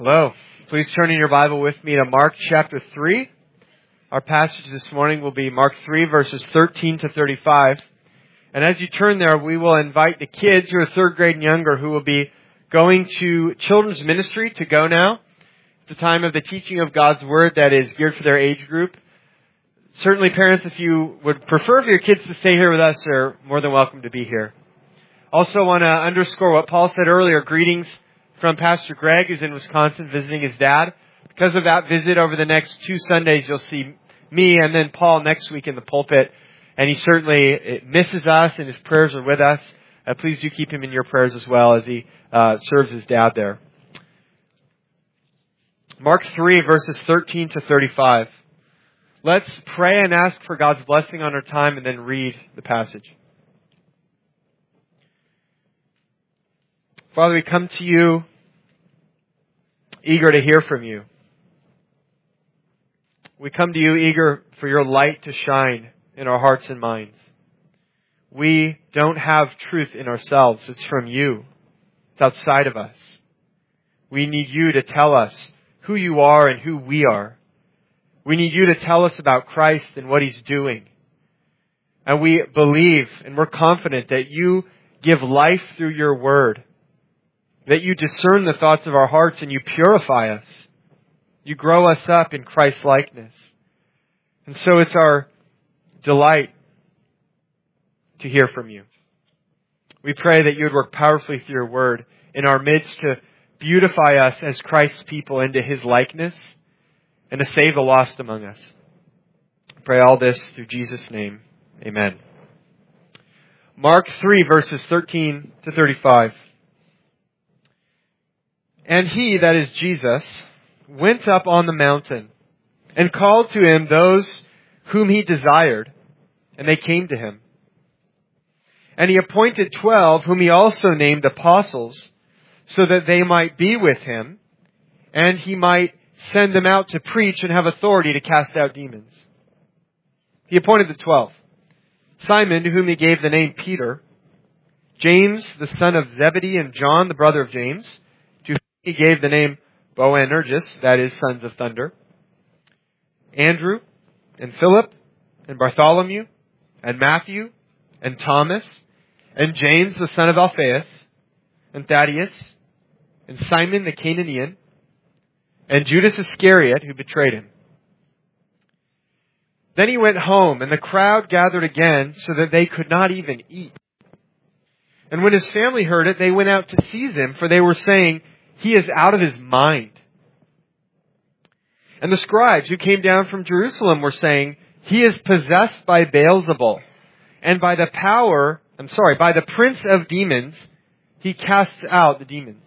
Hello. Please turn in your Bible with me to Mark chapter 3. Our passage this morning will be Mark 3 verses 13 to 35. And as you turn there, we will invite the kids who are third grade and younger who will be going to children's ministry to go now. It's the time of the teaching of God's Word that is geared for their age group. Certainly, parents, if you would prefer for your kids to stay here with us, they're more than welcome to be here. Also want to underscore what Paul said earlier. Greetings from Pastor Greg, who's in Wisconsin visiting his dad. Because of that visit, over the next 2 Sundays, you'll see me and then Paul next week in the pulpit. And he certainly misses us, and his prayers are with us. Please do keep him in your prayers as well as he serves his dad there. Mark 3, verses 13 to 35. Let's pray and ask for God's blessing on our time and then read the passage. Father, we come to you eager to hear from you. We come to you eager for your light to shine in our hearts and minds. We don't have truth in ourselves. It's from you. It's outside of us. We need you to tell us who you are and who we are. We need you to tell us about Christ and what He's doing. And we believe and we're confident that you give life through your word. That you discern the thoughts of our hearts and you purify us. You grow us up in Christ's likeness. And so it's our delight to hear from you. We pray that you would work powerfully through your word in our midst to beautify us as Christ's people into His likeness and to save the lost among us. I pray all this through Jesus' name. Amen. Mark 3, verses 13 to 35. And he, that is Jesus, went up on the mountain and called to him those whom he desired, and they came to him. And he appointed 12, whom he also named apostles, so that they might be with him, and he might send them out to preach and have authority to cast out demons. He appointed the 12. Simon, to whom he gave the name Peter, James, the son of Zebedee, and John, the brother of James, to whom he gave the name Boanerges, that is, sons of thunder, Andrew, and Philip, and Bartholomew, and Matthew, and Thomas, and James, the son of Alphaeus, and Thaddeus, and Simon the Canaanian, and Judas Iscariot, who betrayed him. Then he went home, and the crowd gathered again, so that they could not even eat. And when his family heard it, they went out to seize him, for they were saying, "He is out of his mind." And the scribes who came down from Jerusalem were saying, "He is possessed by Beelzebul, and by the prince of demons, he casts out the demons."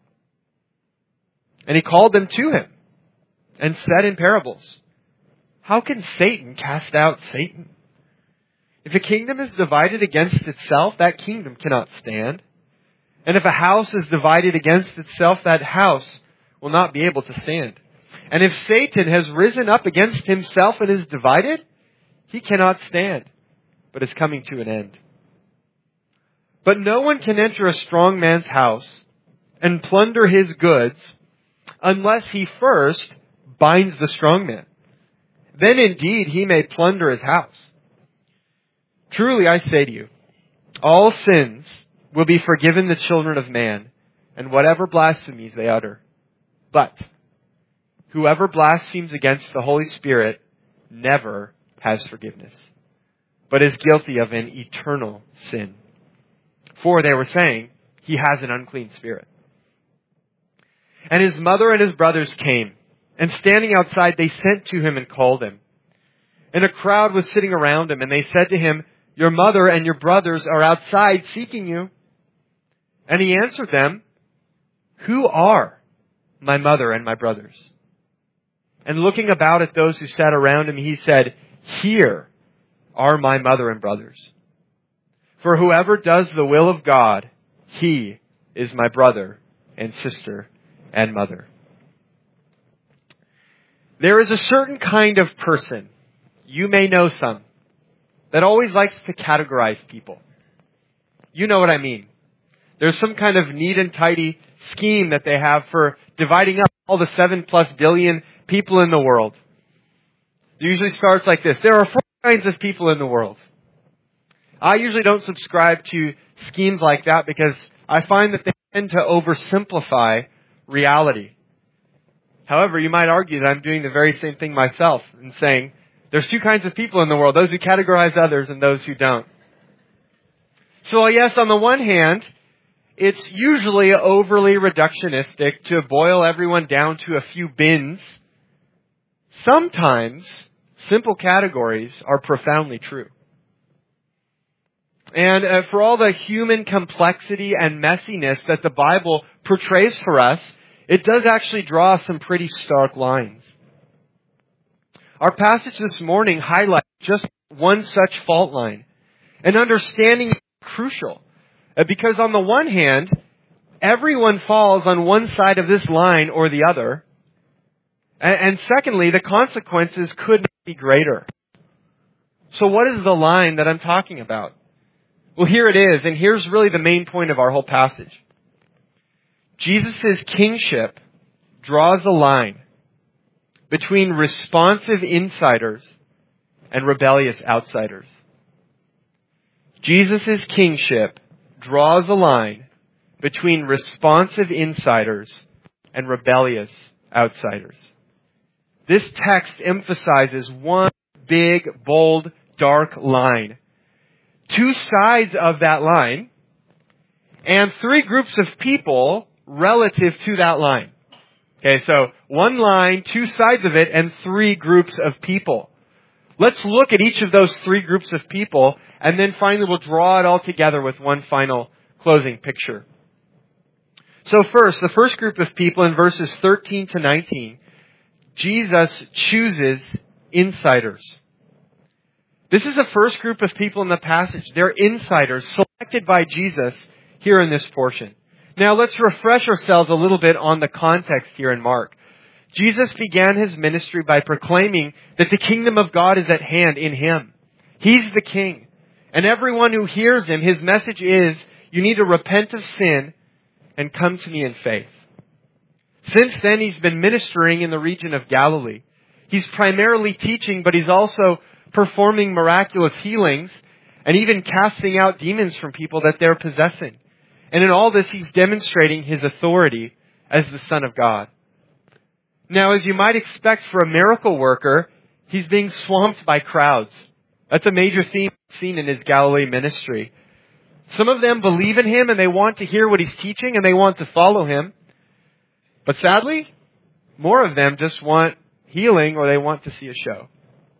And he called them to him, and said in parables, "How can Satan cast out Satan? If a kingdom is divided against itself, that kingdom cannot stand. And if a house is divided against itself, that house will not be able to stand. And if Satan has risen up against himself and is divided, he cannot stand, but is coming to an end. But no one can enter a strong man's house and plunder his goods unless he first binds the strong man. Then indeed he may plunder his house. Truly I say to you, all sins will be forgiven the children of man, and whatever blasphemies they utter. But whoever blasphemes against the Holy Spirit never has forgiveness, but is guilty of an eternal sin. For they were saying, he has an unclean spirit. And his mother and his brothers came, and standing outside they sent to him and called him. And a crowd was sitting around him, and they said to him, "Your mother and your brothers are outside seeking you." And he answered them, "Who are my mother and my brothers?" And looking about at those who sat around him, he said, "Here are my mother and brothers. For whoever does the will of God, he is my brother and sister and mother." There is a certain kind of person, you may know some, that always likes to categorize people. You know what I mean. There's some kind of neat and tidy scheme that they have for dividing up all the 7+ billion people in the world. It usually starts like this. There are 4 kinds of people in the world. I usually don't subscribe to schemes like that because I find that they tend to oversimplify reality. However, you might argue that I'm doing the very same thing myself and saying there's 2 kinds of people in the world, those who categorize others and those who don't. So yes, on the one hand, it's usually overly reductionistic to boil everyone down to a few bins. Sometimes simple categories are profoundly true. And for all the human complexity and messiness that the Bible portrays for us, it does actually draw some pretty stark lines. Our passage this morning highlights just one such fault line. And understanding is crucial. Because on the one hand, everyone falls on one side of this line or the other. And secondly, the consequences could not be greater. So what is the line that I'm talking about? Well, here it is, and here's really the main point of our whole passage. Jesus' kingship draws a line between responsive insiders and rebellious outsiders. Jesus' kingship draws a line between responsive insiders and rebellious outsiders. This text emphasizes one big, bold, dark line. 2 sides of that line, and 3 groups of people relative to that line. Okay, so 1 line, 2 sides of it, and 3 groups of people. Let's look at each of those 3 groups of people, and then finally we'll draw it all together with one final closing picture. So first, the first group of people in verses 13 to 19, Jesus chooses insiders. This is the first group of people in the passage. They're insiders selected by Jesus here in this portion. Now let's refresh ourselves a little bit on the context here in Mark. Jesus began His ministry by proclaiming that the kingdom of God is at hand in Him. He's the King. And everyone who hears Him, His message is, you need to repent of sin and come to me in faith. Since then, He's been ministering in the region of Galilee. He's primarily teaching, but He's also performing miraculous healings and even casting out demons from people that they're possessing. And in all this, He's demonstrating His authority as the Son of God. Now, as you might expect for a miracle worker, He's being swamped by crowds. That's a major theme seen in His Galilee ministry. Some of them believe in Him and they want to hear what He's teaching and they want to follow Him. But sadly, more of them just want healing or they want to see a show.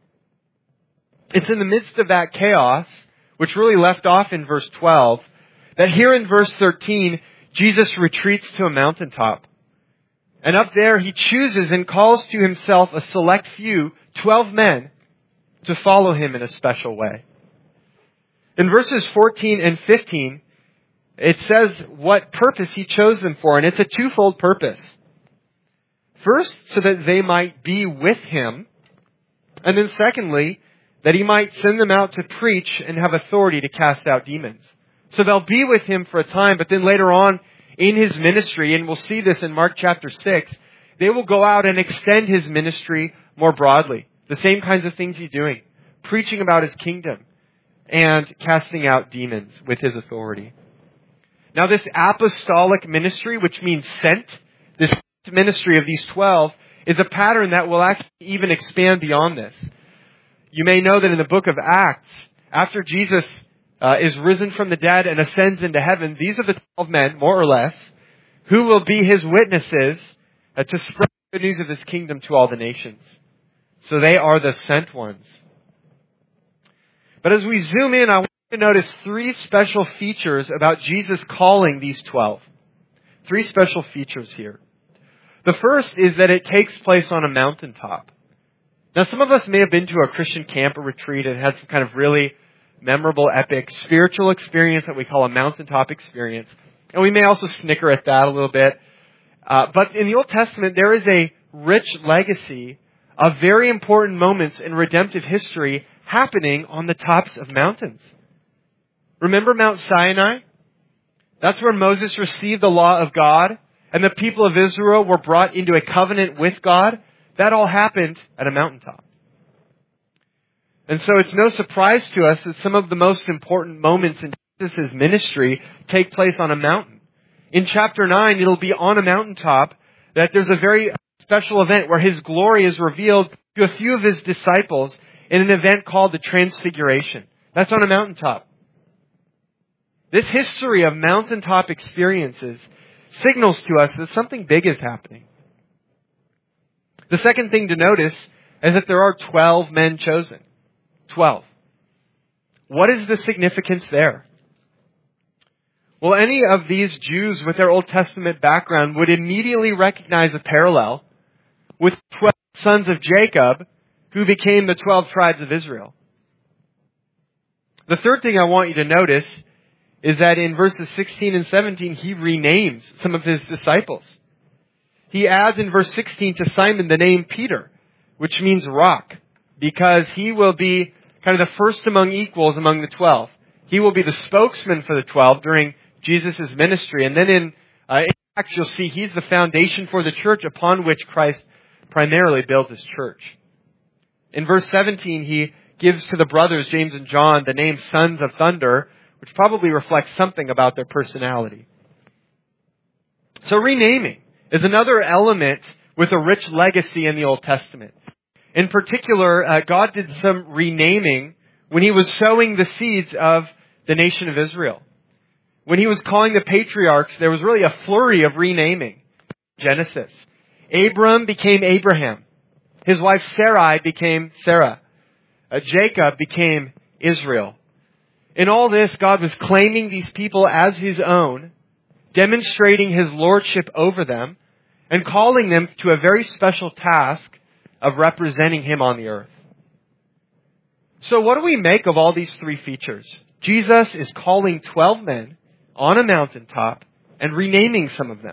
It's in the midst of that chaos, which really left off in verse 12, that here in verse 13, Jesus retreats to a mountaintop. And up there, He chooses and calls to Himself a select few, 12 men, to follow Him in a special way. In verses 14 and 15, it says what purpose He chose them for, and it's a twofold purpose. First, so that they might be with Him, and then secondly, that He might send them out to preach and have authority to cast out demons. So they'll be with Him for a time, but then later on in His ministry, and we'll see this in Mark chapter 6, they will go out and extend His ministry more broadly. The same kinds of things He's doing. Preaching about His kingdom and casting out demons with His authority. Now this apostolic ministry, which means sent, this ministry of these 12, is a pattern that will actually even expand beyond this. You may know that in the book of Acts, after Jesus is risen from the dead and ascends into heaven, these are the 12 men, more or less, who will be His witnesses to spread the news of His kingdom to all the nations. So they are the sent ones. But as we zoom in, I want you to notice 3 special features about Jesus calling these 12. 3 special features here. The first is that it takes place on a mountaintop. Now, some of us may have been to a Christian camp or retreat and had some kind of really memorable, epic, spiritual experience that we call a mountaintop experience. And we may also snicker at that a little bit. But in the Old Testament, there is a rich legacy of very important moments in redemptive history happening on the tops of mountains. Remember Mount Sinai? That's where Moses received the law of God and the people of Israel were brought into a covenant with God, that all happened at a mountaintop. And so it's no surprise to us that some of the most important moments in Jesus' ministry take place on a mountain. In chapter 9, it'll be on a mountaintop that there's a very special event where His glory is revealed to a few of His disciples in an event called the Transfiguration. That's on a mountaintop. This history of mountaintop experiences signals to us that something big is happening. The second thing to notice is that there are 12 men chosen. 12. What is the significance there? Well, any of these Jews with their Old Testament background would immediately recognize a parallel with 12 sons of Jacob who became the 12 tribes of Israel. The third thing I want you to notice is that in verses 16 and 17, He renames some of His disciples. He adds in verse 16 to Simon the name Peter, which means rock, because he will be kind of the first among equals among the 12. He will be the spokesman for the 12 during Jesus' ministry. And then in Acts, you'll see He's the foundation for the church upon which Christ primarily builds His church. In verse 17, He gives to the brothers, James and John, the name Sons of Thunder, which probably reflects something about their personality. So renaming is another element with a rich legacy in the Old Testament. In particular, God did some renaming when He was sowing the seeds of the nation of Israel. When He was calling the patriarchs, there was really a flurry of renaming. Genesis. Abram became Abraham. His wife Sarai became Sarah. Jacob became Israel. In all this, God was claiming these people as His own, demonstrating His lordship over them, and calling them to a very special task of representing Him on the earth. So what do we make of all these three features? Jesus is calling 12 men on a mountaintop and renaming some of them.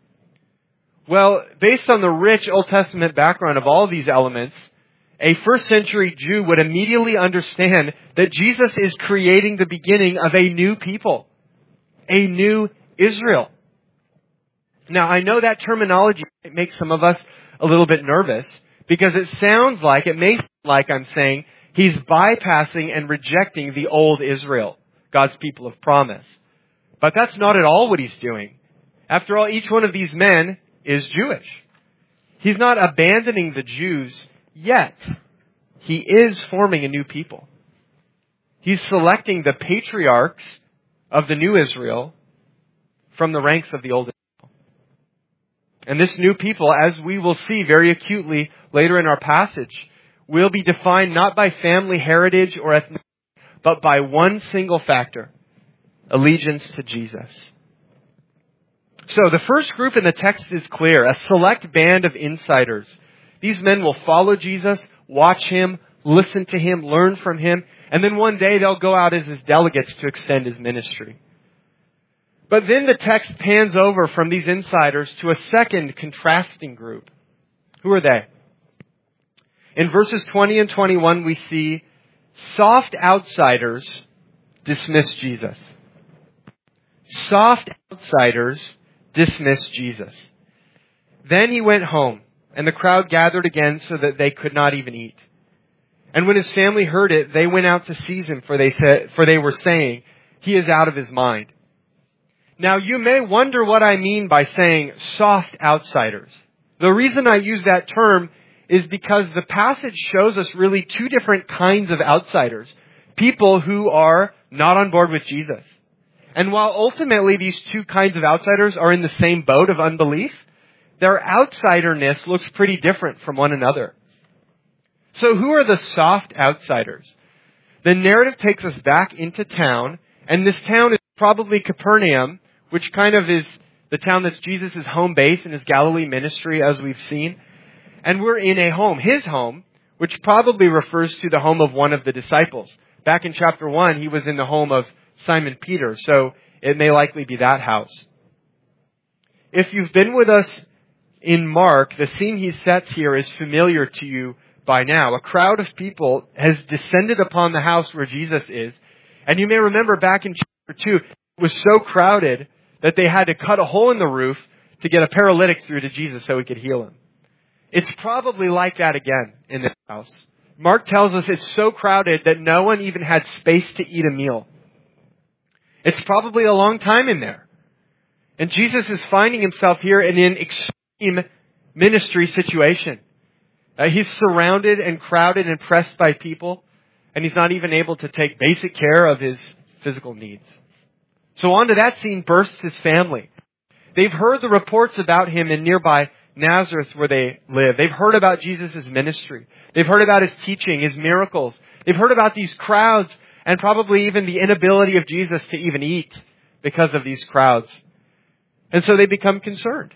Well, based on the rich Old Testament background of all these elements, a first century Jew would immediately understand that Jesus is creating the beginning of a new people, a new Israel. Now, I know that terminology makes some of us a little bit nervous because it may sound like I'm saying He's bypassing and rejecting the old Israel, God's people of promise. But that's not at all what He's doing. After all, each one of these men is Jewish. He's not abandoning the Jews yet. He is forming a new people. He's selecting the patriarchs of the new Israel from the ranks of the old Israel. And this new people, as we will see very acutely later in our passage, will be defined not by family heritage or ethnicity, but by one single factor: allegiance to Jesus. So the first group in the text is clear, a select band of insiders. These men will follow Jesus, watch Him, listen to Him, learn from Him, and then one day they'll go out as His delegates to extend His ministry. But then the text pans over from these insiders to a second contrasting group. Who are they? In verses 20 and 21, we see soft outsiders dismiss Jesus. Soft outsiders dismiss Jesus. Then He went home, and the crowd gathered again so that they could not even eat. And when His family heard it, they went out to seize Him, for they were saying, "He is out of his mind." Now, you may wonder what I mean by saying soft outsiders. The reason I use that term is because the passage shows us really two different kinds of outsiders. People who are not on board with Jesus. And while ultimately these two kinds of outsiders are in the same boat of unbelief, their outsiderness looks pretty different from one another. So who are the soft outsiders? The narrative takes us back into town, and this town is probably Capernaum, which kind of is the town that's Jesus' home base in His Galilee ministry, as we've seen. And we're in a home, His home, which probably refers to the home of one of the disciples. Back in chapter 1, He was in the home of Simon Peter, so it may likely be that house. If you've been with us in Mark, the scene He sets here is familiar to you by now. A crowd of people has descended upon the house where Jesus is. And you may remember back in chapter 2, it was so crowded that they had to cut a hole in the roof to get a paralytic through to Jesus so he could heal him. It's probably like that again in this house. Mark tells us it's so crowded that no one even had space to eat a meal. It's probably a long time in there. And Jesus is finding himself here in an extreme ministry situation. He's surrounded and crowded and pressed by people, and he's not even able to take basic care of his physical needs. So onto that scene bursts his family. They've heard the reports about him in nearby Nazareth where they live. They've heard about Jesus' ministry. They've heard about his teaching, his miracles. They've heard about these crowds and probably even the inability of Jesus to even eat because of these crowds. And so they become concerned.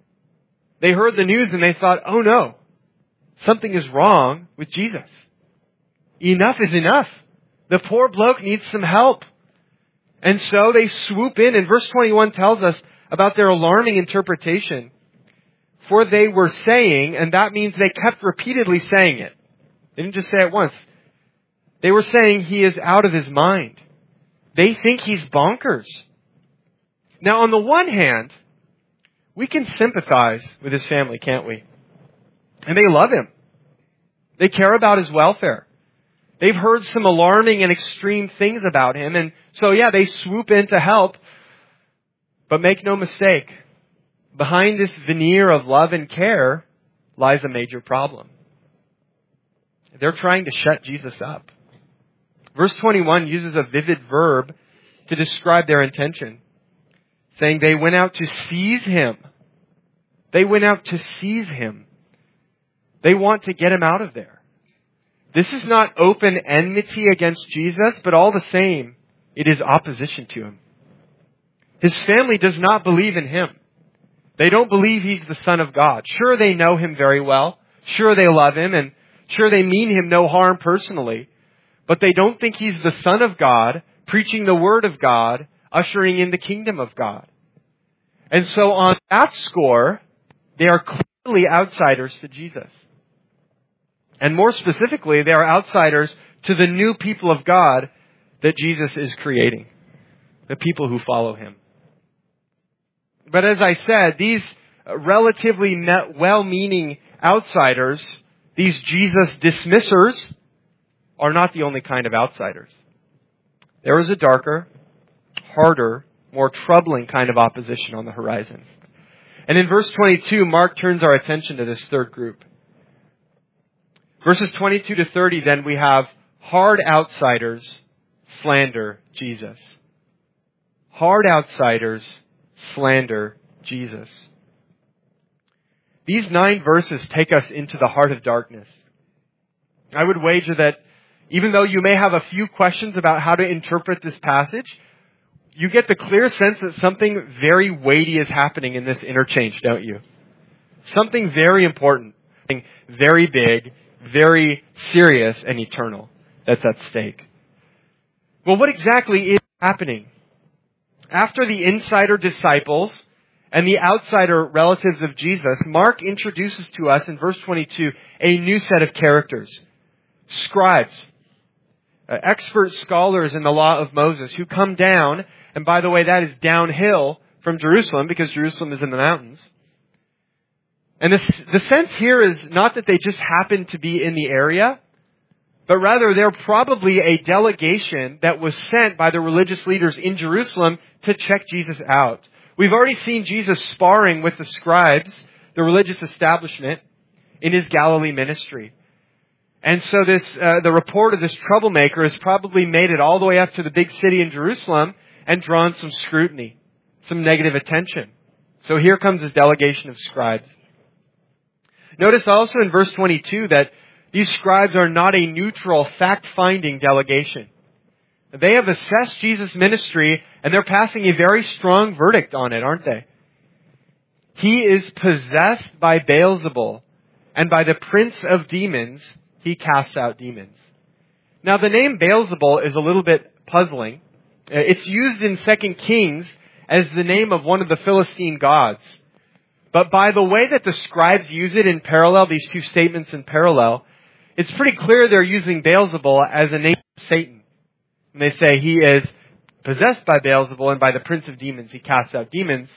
They heard the news and they thought, oh no, something is wrong with Jesus. Enough is enough. The poor bloke needs some help. And so they swoop in, and verse 21 tells us about their alarming interpretation. For they were saying, and that means they kept repeatedly saying it. They didn't just say it once. They were saying he is out of his mind. They think he's bonkers. Now, on the one hand, we can sympathize with his family, can't we? And they love him. They care about his welfare. They've heard some alarming and extreme things about him, and so yeah, they swoop in to help. But make no mistake, behind this veneer of love and care lies a major problem. They're trying to shut Jesus up. Verse 21 uses a vivid verb to describe their intention, saying they went out to seize him. They went out to seize him. They want to get him out of there. This is not open enmity against Jesus, but all the same, it is opposition to him. His family does not believe in him. They don't believe he's the Son of God. Sure, they know him very well. Sure, they love him, and sure, they mean him no harm personally. But they don't think he's the Son of God, preaching the Word of God, ushering in the kingdom of God. And so on that score, they are clearly outsiders to Jesus. And more specifically, they are outsiders to the new people of God that Jesus is creating, the people who follow him. But as I said, these relatively well-meaning outsiders, these Jesus dismissers, are not the only kind of outsiders. There is a darker, harder, more troubling kind of opposition on the horizon. And in verse 22, Mark turns our attention to this third group. Verses 22 to 30, then, we have hard outsiders slander Jesus. Hard outsiders slander Jesus. These 9 verses take us into the heart of darkness. I would wager that even though you may have a few questions about how to interpret this passage, you get the clear sense that something very weighty is happening in this interchange, don't you? Something very important, something very big, very serious and eternal that's at stake. Well, what exactly is happening? After the insider disciples and the outsider relatives of Jesus, Mark introduces to us in verse 22 a new set of characters. Scribes, expert scholars in the law of Moses who come down, and by the way, that is downhill from Jerusalem because Jerusalem is in the mountains. And the sense here is not that they just happen to be in the area, but rather they're probably a delegation that was sent by the religious leaders in Jerusalem to check Jesus out. We've already seen Jesus sparring with the scribes, the religious establishment, in his Galilee ministry. And so the report of this troublemaker has probably made it all the way up to the big city in Jerusalem and drawn some scrutiny, some negative attention. So here comes this delegation of scribes. Notice also in verse 22 that these scribes are not a neutral, fact-finding delegation. They have assessed Jesus' ministry and they're passing a very strong verdict on it, aren't they? He is possessed by Beelzebul, and by the prince of demons, he casts out demons. Now the name Beelzebul is a little bit puzzling. It's used in 2 Kings as the name of one of the Philistine gods. But by the way that the scribes use it in parallel, these two statements in parallel, it's pretty clear they're using Beelzebul as a name of Satan. And they say he is possessed by Beelzebul, and by the prince of demons he casts out demons.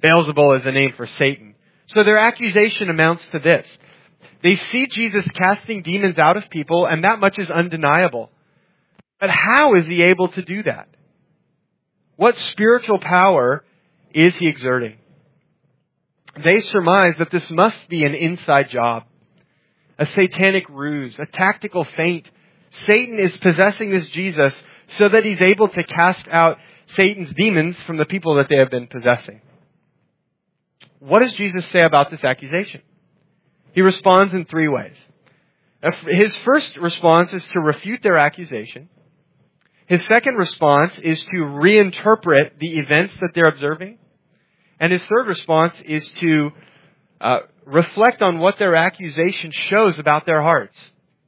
Beelzebul is a name for Satan. So their accusation amounts to this. They see Jesus casting demons out of people, and that much is undeniable. But how is he able to do that? What spiritual power is he exerting? They surmise that this must be an inside job, a satanic ruse, a tactical feint. Satan is possessing this Jesus so that he's able to cast out Satan's demons from the people that they have been possessing. What does Jesus say about this accusation? He responds in three ways. His first response is to refute their accusation. His second response is to reinterpret the events that they're observing. And his third response is to reflect on what their accusation shows about their hearts.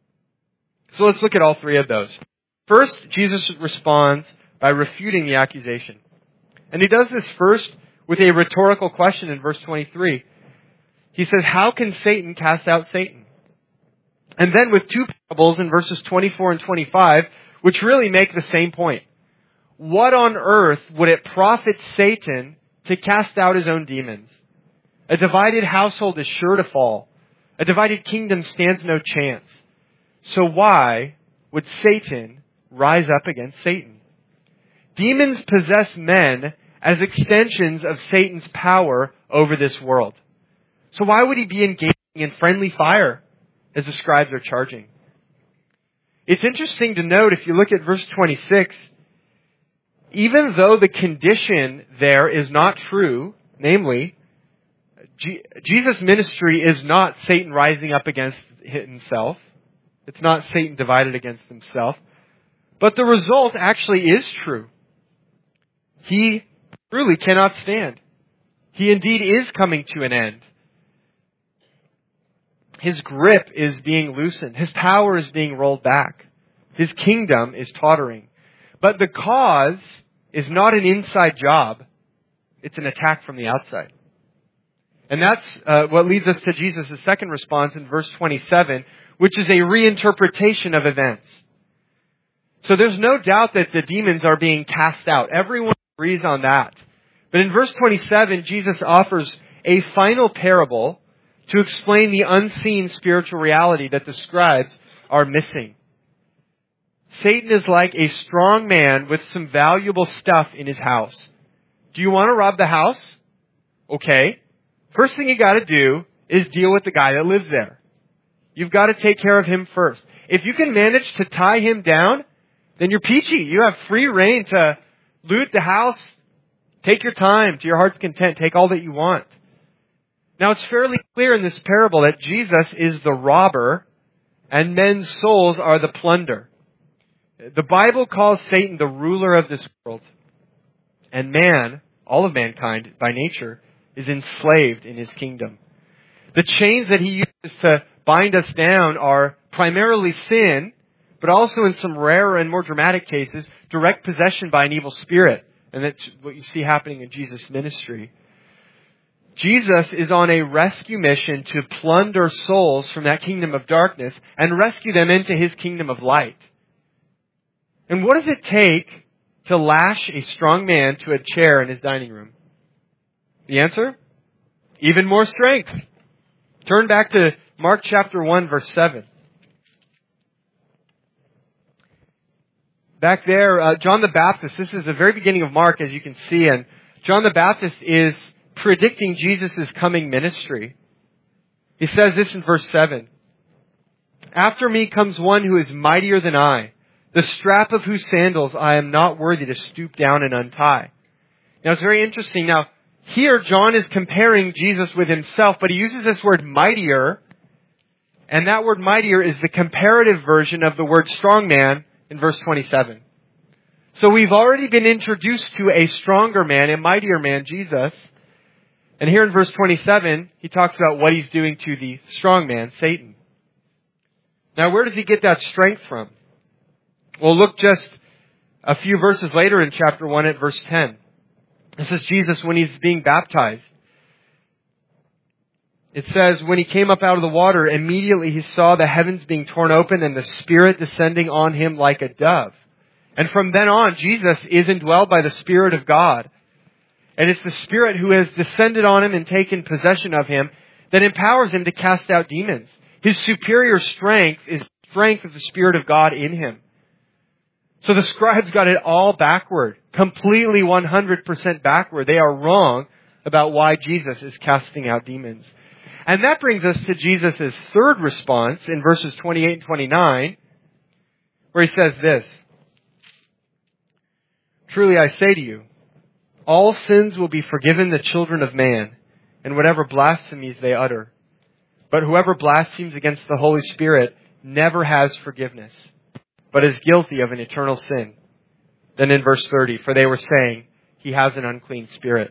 So let's look at all three of those. First, Jesus responds by refuting the accusation. And he does this first with a rhetorical question in verse 23. He says, how can Satan cast out Satan? And then with two parables in verses 24 and 25, which really make the same point. What on earth would it profit Satan to cast out his own demons? A divided household is sure to fall. A divided kingdom stands no chance. So why would Satan rise up against Satan? Demons possess men as extensions of Satan's power over this world. So why would he be engaging in friendly fire, as the scribes are charging? It's interesting to note, if you look at verse 26, even though the condition there is not true, namely, Jesus' ministry is not Satan rising up against himself. It's not Satan divided against himself. But the result actually is true. He truly cannot stand. He indeed is coming to an end. His grip is being loosened. His power is being rolled back. His kingdom is tottering. But the cause is not an inside job. It's an attack from the outside. And that's what leads us to Jesus' second response in verse 27, which is a reinterpretation of events. So there's no doubt that the demons are being cast out. Everyone agrees on that. But in verse 27, Jesus offers a final parable to explain the unseen spiritual reality that the scribes are missing. Satan is like a strong man with some valuable stuff in his house. Do you want to rob the house? Okay. First thing you got to do is deal with the guy that lives there. You've got to take care of him first. If you can manage to tie him down, then you're peachy. You have free reign to loot the house. Take your time to your heart's content. Take all that you want. Now, it's fairly clear in this parable that Jesus is the robber and men's souls are the plunder. The Bible calls Satan the ruler of this world. And man, all of mankind by nature, is enslaved in his kingdom. The chains that he uses to bind us down are primarily sin, but also in some rarer and more dramatic cases, direct possession by an evil spirit. And that's what you see happening in Jesus' ministry. Jesus is on a rescue mission to plunder souls from that kingdom of darkness and rescue them into his kingdom of light. And what does it take to lash a strong man to a chair in his dining room? The answer? Even more strength. Turn back to Mark chapter 1, verse 7. Back there, John the Baptist, this is the very beginning of Mark, as you can see, and John the Baptist is predicting Jesus' coming ministry. He says this in verse 7. After me comes one who is mightier than I, the strap of whose sandals I am not worthy to stoop down and untie. Now it's very interesting. Now, here John is comparing Jesus with himself, but he uses this word mightier, and that word mightier is the comparative version of the word strong man in verse 27. So we've already been introduced to a stronger man, a mightier man, Jesus. And here in verse 27, he talks about what he's doing to the strong man, Satan. Now, where does he get that strength from? Well, look just a few verses later in chapter 1 at verse 10. This is Jesus when he's being baptized. It says, when he came up out of the water, immediately he saw the heavens being torn open and the Spirit descending on him like a dove. And from then on, Jesus is indwelled by the Spirit of God. And it's the Spirit who has descended on him and taken possession of him that empowers him to cast out demons. His superior strength is the strength of the Spirit of God in him. So the scribes got it all backward, completely 100% backward. They are wrong about why Jesus is casting out demons. And that brings us to Jesus' third response in verses 28 and 29, where he says this, "Truly I say to you, all sins will be forgiven the children of man, and whatever blasphemies they utter. But whoever blasphemes against the Holy Spirit never has forgiveness, but is guilty of an eternal sin." Then in verse 30, "For they were saying, he has an unclean spirit."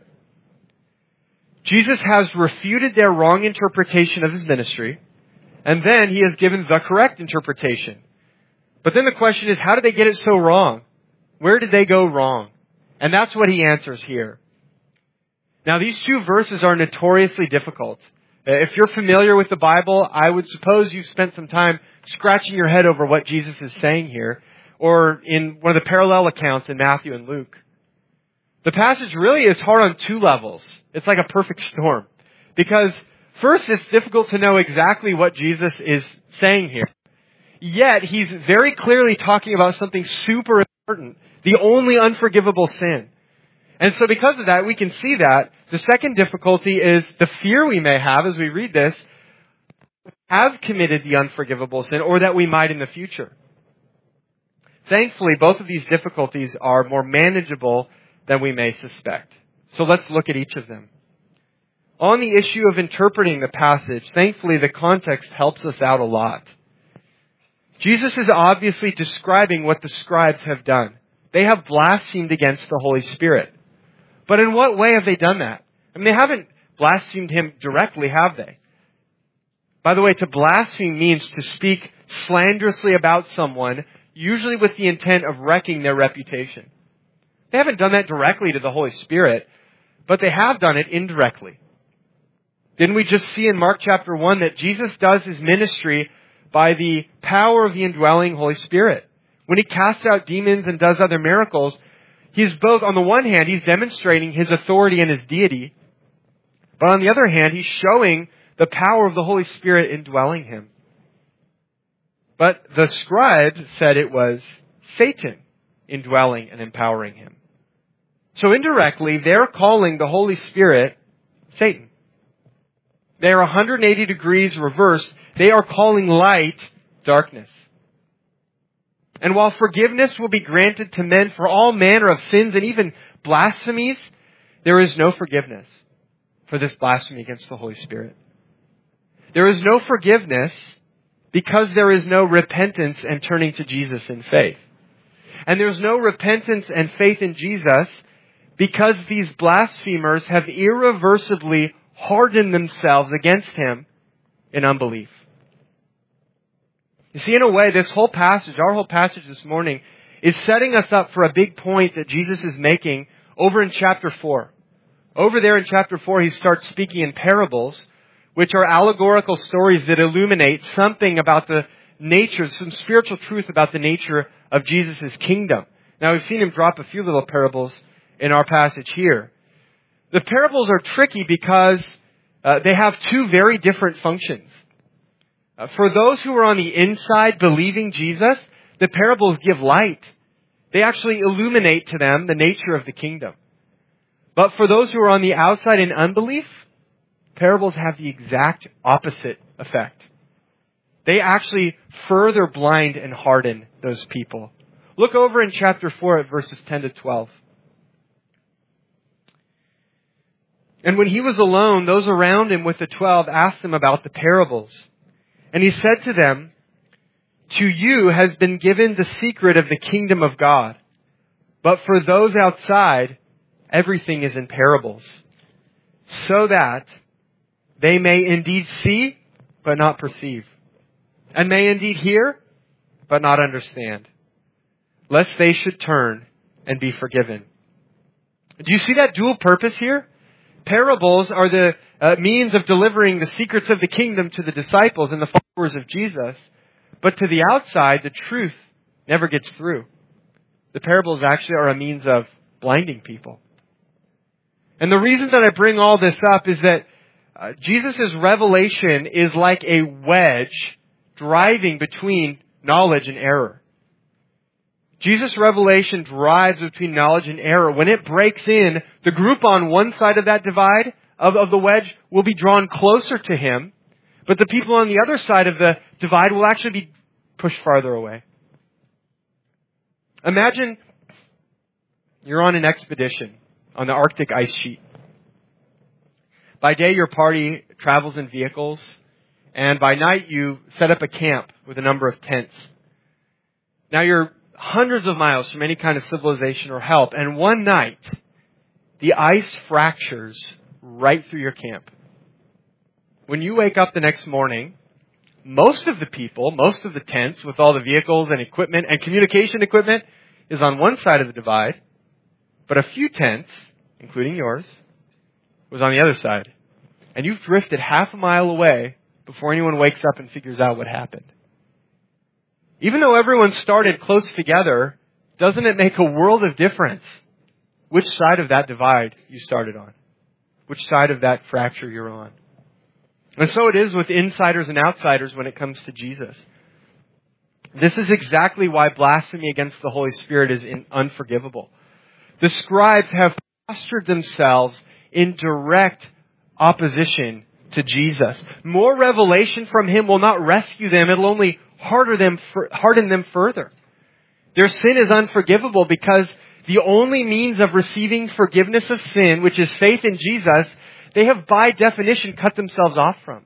Jesus has refuted their wrong interpretation of his ministry, and then he has given the correct interpretation. But then the question is, how did they get it so wrong? Where did they go wrong? And that's what he answers here. Now, these two verses are notoriously difficult. If you're familiar with the Bible, I would suppose you've spent some time scratching your head over what Jesus is saying here, or in one of the parallel accounts in Matthew and Luke. The passage really is hard on two levels. It's like a perfect storm. Because first, it's difficult to know exactly what Jesus is saying here. Yet, he's very clearly talking about something super important, the only unforgivable sin. And so because of that, we can see that. The second difficulty is the fear we may have as we read this, have committed the unforgivable sin, or that we might in the future. Thankfully, both of these difficulties are more manageable than we may suspect. So let's look at each of them. On the issue of interpreting the passage, thankfully the context helps us out a lot. Jesus is obviously describing what the scribes have done. They have blasphemed against the Holy Spirit. But in what way have they done that? I mean, they haven't blasphemed him directly, have they? By the way, to blaspheme means to speak slanderously about someone, usually with the intent of wrecking their reputation. They haven't done that directly to the Holy Spirit, but they have done it indirectly. Didn't we just see in Mark chapter 1 that Jesus does his ministry by the power of the indwelling Holy Spirit? When he casts out demons and does other miracles, he's both, on the one hand, he's demonstrating his authority and his deity, but on the other hand, he's showing the power of the Holy Spirit indwelling him. But the scribes said it was Satan indwelling and empowering him. So indirectly, they're calling the Holy Spirit Satan. They are 180 degrees reversed. They are calling light darkness. And while forgiveness will be granted to men for all manner of sins and even blasphemies, there is no forgiveness for this blasphemy against the Holy Spirit. There is no forgiveness because there is no repentance and turning to Jesus in faith. And there's no repentance and faith in Jesus because these blasphemers have irreversibly hardened themselves against him in unbelief. You see, in a way, this whole passage, our whole passage this morning, is setting us up for a big point that Jesus is making over in chapter 4. Over there in chapter 4, he starts speaking in parables, which are allegorical stories that illuminate something about the nature, some spiritual truth about the nature of Jesus' kingdom. Now, we've seen him drop a few little parables in our passage here. The parables are tricky because they have two very different functions. For those who are on the inside believing Jesus, the parables give light. They actually illuminate to them the nature of the kingdom. But for those who are on the outside in unbelief, parables have the exact opposite effect. They actually further blind and harden those people. Look over in chapter 4 at verses 10 to 12. And when he was alone, those around him with the 12 asked him about the parables. And he said to them, "To you has been given the secret of the kingdom of God. But for those outside, everything is in parables, so that they may indeed see, but not perceive, and may indeed hear, but not understand, lest they should turn and be forgiven." Do you see that dual purpose here? Parables are the means of delivering the secrets of the kingdom to the disciples and the followers of Jesus. But to the outside, the truth never gets through. The parables actually are a means of blinding people. And the reason that I bring all this up is that Jesus' revelation is like a wedge driving between knowledge and error. Jesus' revelation drives between knowledge and error. When it breaks in, the group on one side of that divide, of the wedge, will be drawn closer to Him, but the people on the other side of the divide will actually be pushed farther away. Imagine you're on an expedition on the Arctic ice sheet. By day, your party travels in vehicles, and by night, you set up a camp with a number of tents. Now, you're hundreds of miles from any kind of civilization or help, and one night, the ice fractures right through your camp. When you wake up the next morning, most of the people, most of the tents with all the vehicles and equipment and communication equipment is on one side of the divide, but a few tents, including yours, was on the other side. And you've drifted half a mile away before anyone wakes up and figures out what happened. Even though everyone started close together, doesn't it make a world of difference which side of that divide you started on? Which side of that fracture you're on? And so it is with insiders and outsiders when it comes to Jesus. This is exactly why blasphemy against the Holy Spirit is unforgivable. The scribes have postured themselves in direct opposition to Jesus. More revelation from Him will not rescue them. It'll only harden them further. Their sin is unforgivable because the only means of receiving forgiveness of sin, which is faith in Jesus, they have by definition cut themselves off from.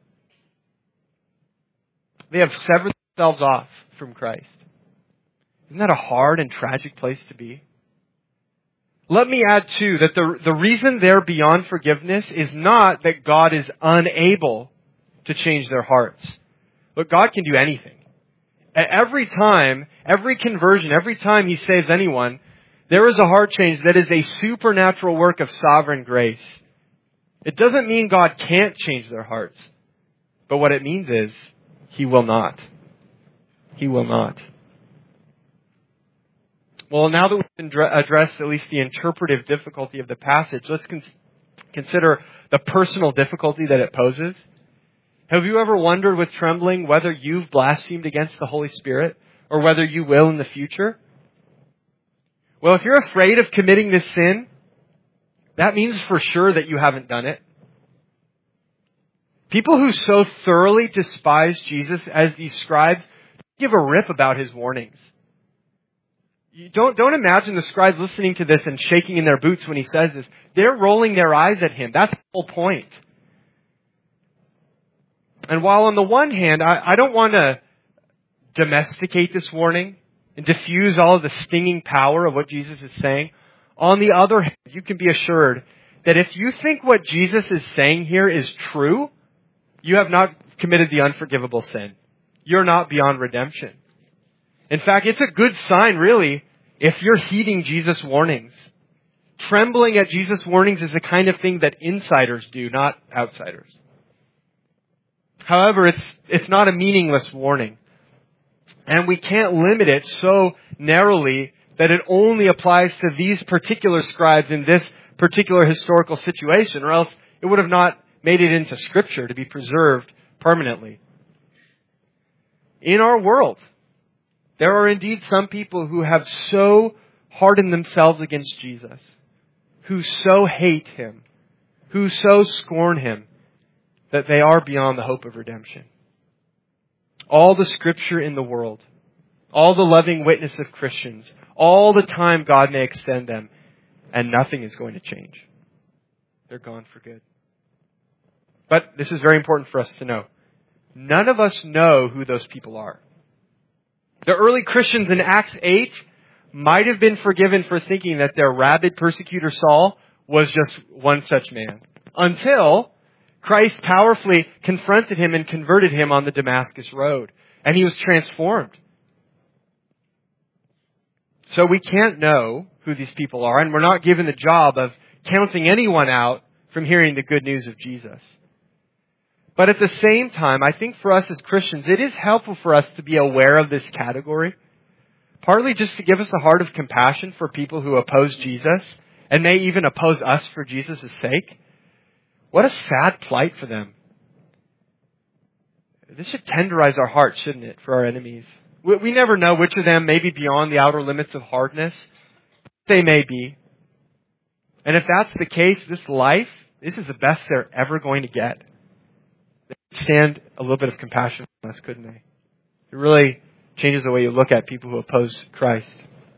They have severed themselves off from Christ. Isn't that a hard and tragic place to be? Let me add too that the reason they're beyond forgiveness is not that God is unable to change their hearts. Look, God can do anything. Every time, every conversion, every time He saves anyone, there is a heart change that is a supernatural work of sovereign grace. It doesn't mean God can't change their hearts. But what it means is He will not. He will not. Well, now that we've addressed at least the interpretive difficulty of the passage, let's consider the personal difficulty that it poses. Have you ever wondered with trembling whether you've blasphemed against the Holy Spirit or whether you will in the future? Well, if you're afraid of committing this sin, that means for sure that you haven't done it. People who so thoroughly despise Jesus as these scribes give a rip about His warnings. You don't imagine the scribes listening to this and shaking in their boots when He says this. They're rolling their eyes at Him. That's the whole point. And while on the one hand, I don't want to domesticate this warning and diffuse all of the stinging power of what Jesus is saying, on the other hand, you can be assured that if you think what Jesus is saying here is true, you have not committed the unforgivable sin. You're not beyond redemption. In fact, it's a good sign, really, if you're heeding Jesus' warnings. Trembling at Jesus' warnings is the kind of thing that insiders do, not outsiders. However, it's not a meaningless warning. And we can't limit it so narrowly that it only applies to these particular scribes in this particular historical situation, or else it would have not made it into Scripture to be preserved permanently. In our world, there are indeed some people who have so hardened themselves against Jesus, who so hate Him, who so scorn Him, that they are beyond the hope of redemption. All the Scripture in the world, all the loving witness of Christians, all the time God may extend them, and nothing is going to change. They're gone for good. But this is very important for us to know. None of us know who those people are. The early Christians in Acts 8 might have been forgiven for thinking that their rabid persecutor Saul was just one such man, until Christ powerfully confronted him and converted him on the Damascus road, and he was transformed. So we can't know who these people are, and we're not given the job of counting anyone out from hearing the good news of Jesus. But at the same time, I think for us as Christians, it is helpful for us to be aware of this category, partly just to give us a heart of compassion for people who oppose Jesus and may even oppose us for Jesus' sake. What a sad plight for them. This should tenderize our hearts, shouldn't it, for our enemies? We never know which of them may be beyond the outer limits of hardness. They may be. And if that's the case, this is the best they're ever going to get. They could stand a little bit of compassion from us, couldn't they? It really changes the way you look at people who oppose Christ.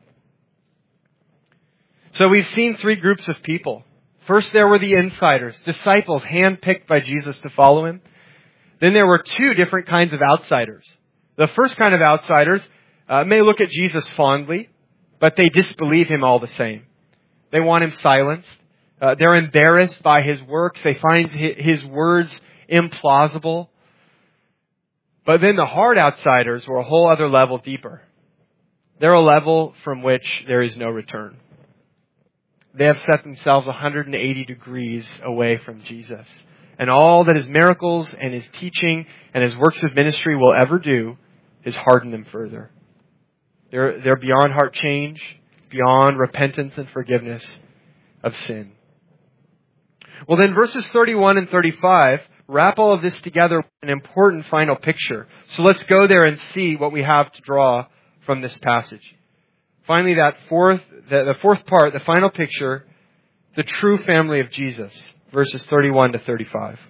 So we've seen three groups of people. First, there were the insiders, disciples handpicked by Jesus to follow him. Then there were two different kinds of outsiders. The first kind of outsiders may look at Jesus fondly, but they disbelieve him all the same. They want him silenced. They're embarrassed by his works. They find his words implausible. But then the hard outsiders were a whole other level deeper. They're a level from which there is no return. They have set themselves 180 degrees away from Jesus. And all that his miracles and his teaching and his works of ministry will ever do is harden them further. They're beyond heart change, beyond repentance and forgiveness of sin. Well, then verses 31 and 35 wrap all of this together with an important final picture. So let's go there and see what we have to draw from this passage. Finally, the fourth part, the final picture, the true family of Jesus, verses 31 to 35.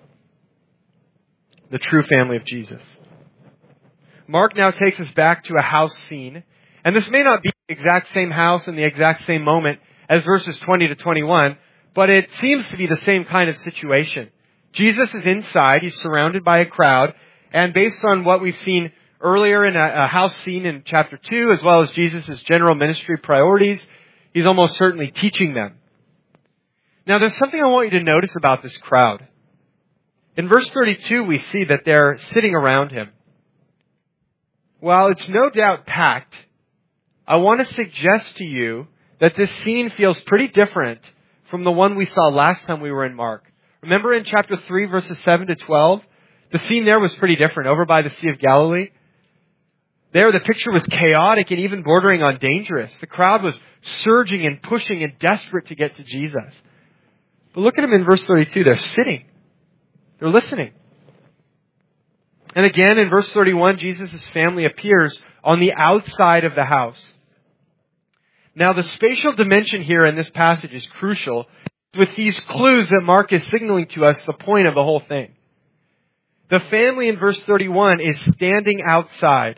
The true family of Jesus. Mark now takes us back to a house scene. And this may not be the exact same house in the exact same moment as verses 20 to 21, but it seems to be the same kind of situation. Jesus is inside. He's surrounded by a crowd. And based on what we've seen earlier in a house scene in chapter 2, as well as Jesus' general ministry priorities, he's almost certainly teaching them. Now, there's something I want you to notice about this crowd. In verse 32, we see that they're sitting around him. While it's no doubt packed, I want to suggest to you that this scene feels pretty different from the one we saw last time we were in Mark. Remember in chapter 3, verses 7 to 12? The scene there was pretty different, over by the Sea of Galilee. There, the picture was chaotic and even bordering on dangerous. The crowd was surging and pushing and desperate to get to Jesus. But look at them in verse 32. They're sitting. They're listening. And again, in verse 31, Jesus' family appears on the outside of the house. Now, the spatial dimension here in this passage is crucial. With these clues that Mark is signaling to us the point of the whole thing. The family in verse 31 is standing outside,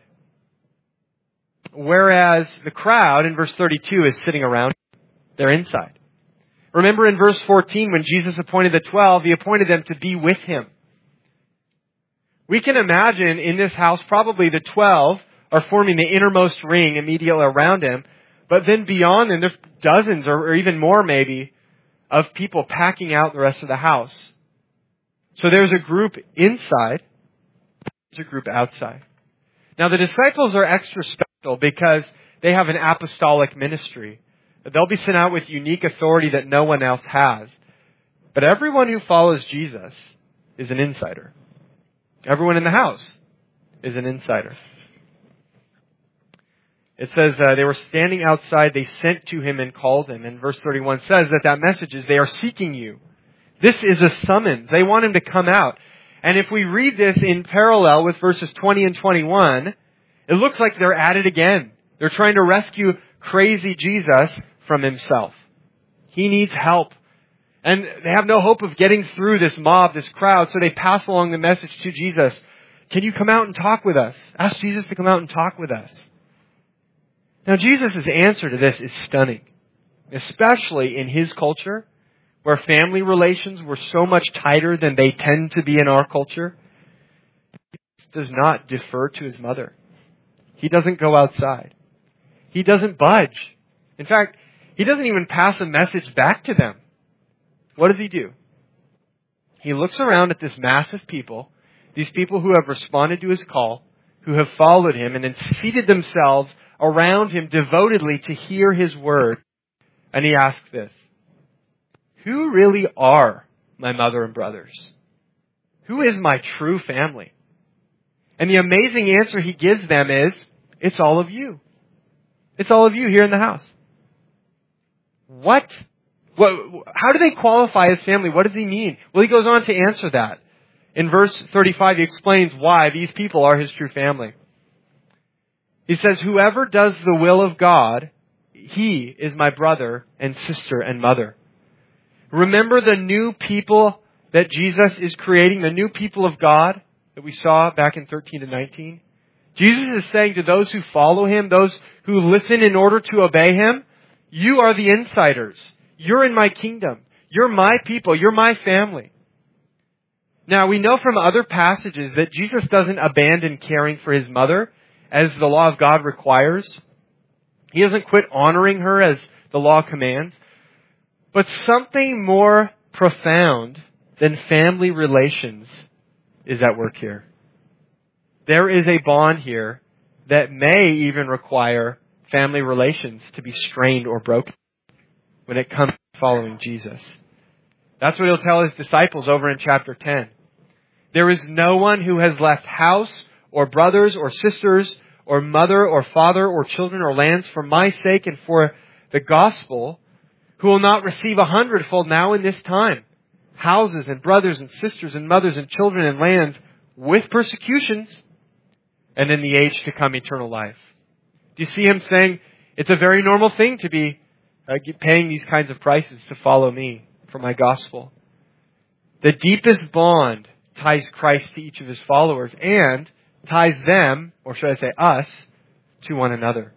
whereas the crowd in verse 32 is sitting around. They're inside. Remember in verse 14, when Jesus appointed the 12, he appointed them to be with him. We can imagine in this house, probably the 12 are forming the innermost ring immediately around him. But then beyond them, there's dozens or even more maybe of people packing out the rest of the house. So there's a group inside, there's a group outside. Now the disciples are extra special because they have an apostolic ministry. They'll be sent out with unique authority that no one else has. But everyone who follows Jesus is an insider. Everyone in the house is an insider. It says they were standing outside, they sent to him and called him. And verse 31 says that message is they are seeking you. This is a summons. They want him to come out. And if we read this in parallel with verses 20 and 21, it looks like they're at it again. They're trying to rescue crazy Jesus from himself. He needs help. And they have no hope of getting through this mob, this crowd, so they pass along the message to Jesus. Can you come out and talk with us? Ask Jesus to come out and talk with us. Now, Jesus' answer to this is stunning, especially in his culture, where family relations were so much tighter than they tend to be in our culture. He does not defer to his mother. He doesn't go outside. He doesn't budge. In fact, he doesn't even pass a message back to them. What does he do? He looks around at this mass of people, these people who have responded to his call, who have followed him, and then seated themselves around him devotedly to hear his word. And he asks this: who really are my mother and brothers? Who is my true family? And the amazing answer he gives them is, it's all of you. It's all of you here in the house. What How do they qualify as family? What does he mean? Well, he goes on to answer that. In verse 35, he explains why these people are his true family. He says, whoever does the will of God, he is my brother and sister and mother. Remember the new people that Jesus is creating, the new people of God that we saw back in 13 to 19? Jesus is saying to those who follow him, those who listen in order to obey him, you are the insiders. You're in my kingdom. You're my people. You're my family. Now, we know from other passages that Jesus doesn't abandon caring for his mother as the law of God requires. He doesn't quit honoring her as the law commands. But something more profound than family relations is at work here. There is a bond here that may even require family relations to be strained or broken when it comes to following Jesus. That's what he'll tell his disciples over in chapter 10. There is no one who has left house or brothers or sisters or mother or father or children or lands for my sake and for the gospel who will not receive 100-fold now in this time. Houses and brothers and sisters and mothers and children and lands with persecutions, and in the age to come eternal life. Do you see him saying it's a very normal thing to be paying these kinds of prices to follow me for my gospel? The deepest bond ties Christ to each of his followers and ties them, or should I say us, to one another.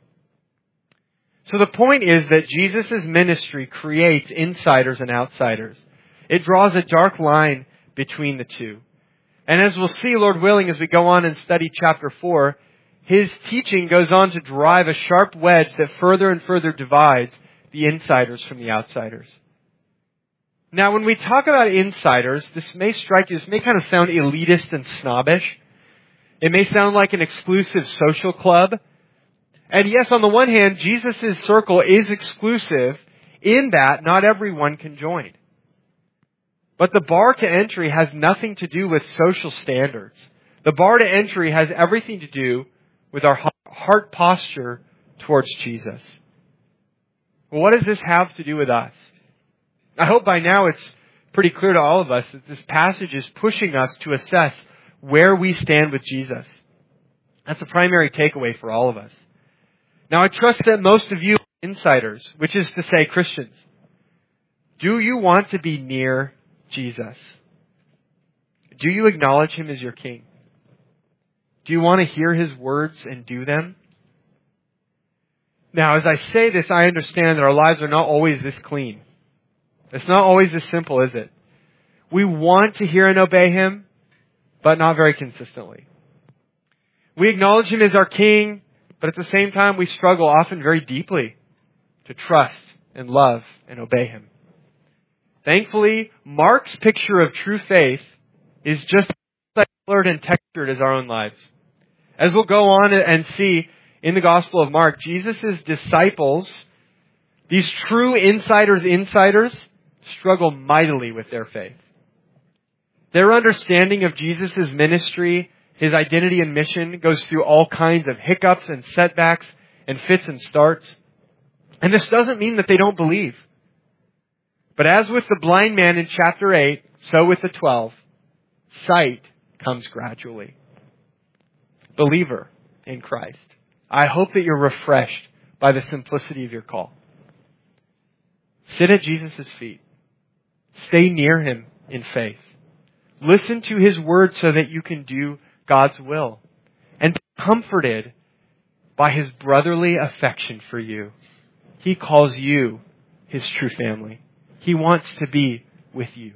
So the point is that Jesus' ministry creates insiders and outsiders. It draws a dark line between the two. And as we'll see, Lord willing, as we go on and study chapter 4, his teaching goes on to drive a sharp wedge that further and further divides the insiders from the outsiders. Now, when we talk about insiders, this may strike you, this may kind of sound elitist and snobbish. It may sound like an exclusive social club. And yes, on the one hand, Jesus' circle is exclusive in that not everyone can join. But the bar to entry has nothing to do with social standards. The bar to entry has everything to do with our heart posture towards Jesus. Well, what does this have to do with us? I hope by now it's pretty clear to all of us that this passage is pushing us to assess where we stand with Jesus. That's the primary takeaway for all of us. Now, I trust that most of you are insiders, which is to say Christians. Do you want to be near Jesus? Do you acknowledge him as your king? Do you want to hear his words and do them? Now, as I say this, I understand that our lives are not always this clean. It's not always this simple, is it? We want to hear and obey him, but not very consistently. We acknowledge him as our king, but at the same time we struggle often very deeply to trust and love and obey him. Thankfully, Mark's picture of true faith is just as colored and textured as our own lives. As we'll go on and see in the Gospel of Mark, Jesus' disciples, these true insiders, struggle mightily with their faith. Their understanding of Jesus' ministry, his identity and mission, goes through all kinds of hiccups and setbacks and fits and starts. And this doesn't mean that they don't believe. But as with the blind man in chapter 8, so with the 12, sight comes gradually. Believer in Christ, I hope that you're refreshed by the simplicity of your call. Sit at Jesus' feet. Stay near him in faith. Listen to his word so that you can do God's will. And be comforted by his brotherly affection for you. He calls you his true family. He wants to be with you.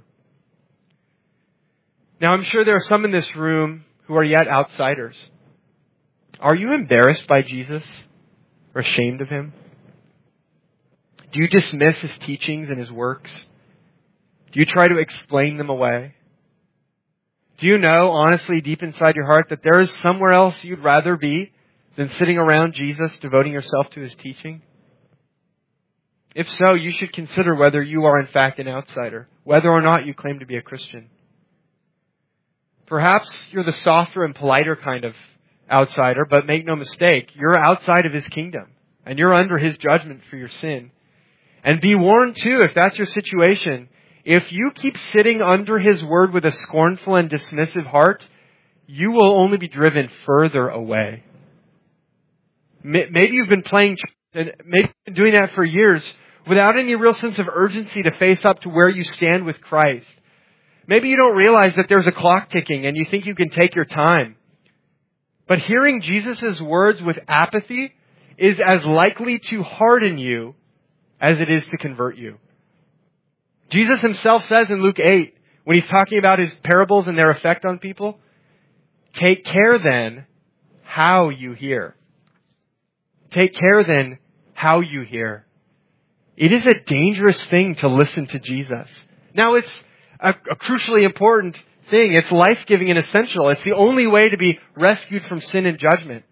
Now, I'm sure there are some in this room who are yet outsiders. Are you embarrassed by Jesus or ashamed of him? Do you dismiss his teachings and his works? Do you try to explain them away? Do you know, honestly, deep inside your heart, that there is somewhere else you'd rather be than sitting around Jesus, devoting yourself to his teaching? If so, you should consider whether you are in fact an outsider, whether or not you claim to be a Christian. Perhaps you're the softer and politer kind of outsider, but make no mistake, you're outside of his kingdom, and you're under his judgment for your sin. And be warned too, if that's your situation, if you keep sitting under His Word with a scornful and dismissive heart, you will only be driven further away. Maybe you've been playing church and maybe you've been doing that for years without any real sense of urgency to face up to where you stand with Christ. Maybe you don't realize that there's a clock ticking and you think you can take your time. But hearing Jesus' words with apathy is as likely to harden you as it is to convert you. Jesus Himself says in Luke 8, when He's talking about His parables and their effect on people, take care then how you hear. Take care then how you hear. It is a dangerous thing to listen to Jesus. Now it's a crucially important thing. It's life-giving and essential. It's the only way to be rescued from sin and judgment.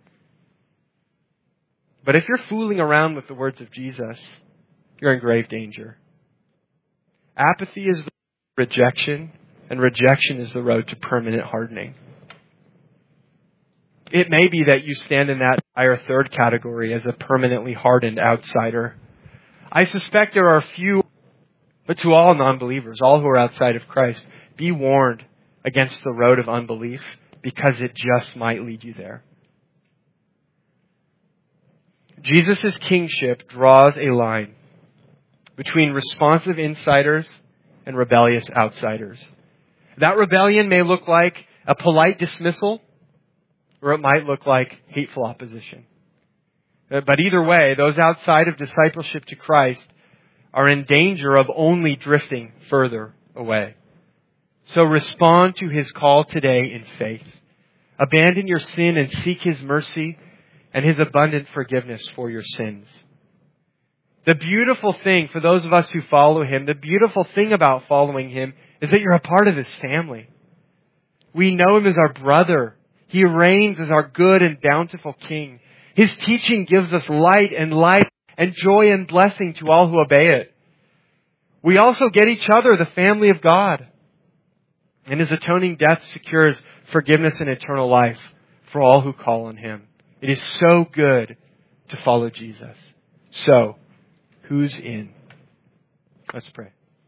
But if you're fooling around with the words of Jesus, you're in grave danger. Apathy is the rejection, and rejection is the road to permanent hardening. It may be that you stand in that higher third category as a permanently hardened outsider. I suspect there are few, but to all non-believers, all who are outside of Christ, be warned against the road of unbelief because it just might lead you there. Jesus' kingship draws a line between responsive insiders and rebellious outsiders. That rebellion may look like a polite dismissal, or it might look like hateful opposition. But either way, those outside of discipleship to Christ are in danger of only drifting further away. So respond to His call today in faith. Abandon your sin and seek His mercy and His abundant forgiveness for your sins. The beautiful thing for those of us who follow Him, the beautiful thing about following Him is that you're a part of His family. We know Him as our brother. He reigns as our good and bountiful King. His teaching gives us light and life and joy and blessing to all who obey it. We also get each other, the family of God. And His atoning death secures forgiveness and eternal life for all who call on Him. It is so good to follow Jesus. So, who's in? Let's pray.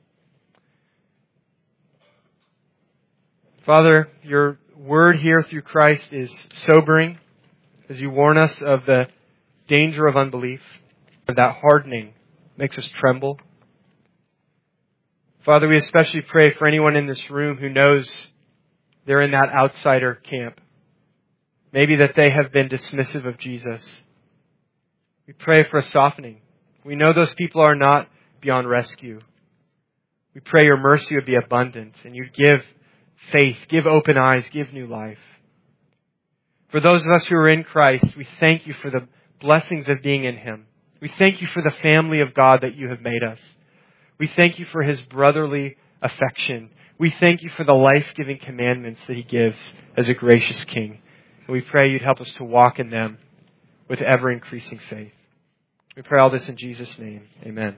Father, your word here through Christ is sobering as you warn us of the danger of unbelief. That hardening makes us tremble. Father, we especially pray for anyone in this room who knows they're in that outsider camp. Maybe that they have been dismissive of Jesus. We pray for a softening. We know those people are not beyond rescue. We pray your mercy would be abundant and you'd give faith, give open eyes, give new life. For those of us who are in Christ, we thank you for the blessings of being in Him. We thank you for the family of God that you have made us. We thank you for His brotherly affection. We thank you for the life-giving commandments that He gives as a gracious King. And we pray you'd help us to walk in them with ever-increasing faith. We pray all this in Jesus' name. Amen.